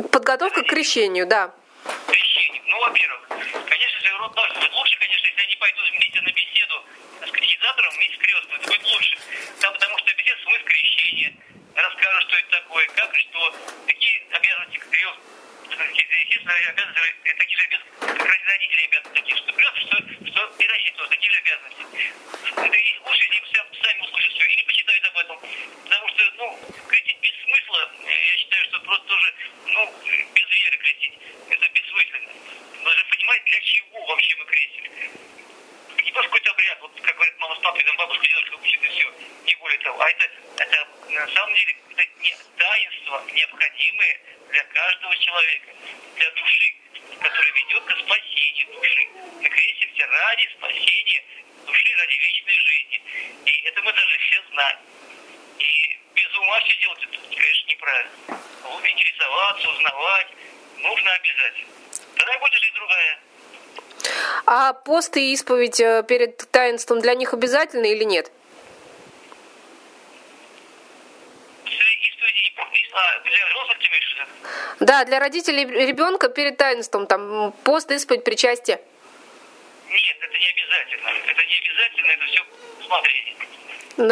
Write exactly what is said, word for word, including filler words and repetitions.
Подготовка к крещению, да. Крещению. Ну, во-первых, конечно же, род должен быть лучше, конечно, если они пойдут вместе на беседу с катехизатором, вместе крестным, это будет лучше. Там, потому что бесед смысл крещения, расскажут, что это такое, как и что, какие обязанности крест, естественно, обязанности, такие же обязанности, как родители обязаны, такие, что крест, что, что и родители тоже, такие же обязанности. Это и лучше, если им сами услышат все, или почитают об этом. Потому что, ну, крестить без смысла, я считаю, что просто тоже, ну, без веры крестить, это бессмысленно. Нужно понимать, для чего вообще мы крестим. Не просто какой-то обряд, вот как говорят мама с папой, там бабушка, дедушка учит, и все, не более того. А это, это на самом деле это не таинство, необходимое для каждого человека, для души, которое ведет к спасению души. Мы крестимся ради спасения души, ради вечной жизни. И это мы даже все знаем. И без ума все делать, это, конечно, неправильно. Интересоваться, узнавать нужно обязательно. Тогда будет жизнь другая. А пост и исповедь перед таинством для них обязательны или нет? А, для взрослых ты имеешь в виду? Да, для родителей ребенка перед таинством, там, пост, исповедь, причастие. Нет, это не обязательно. Это не обязательно, это все смотрение.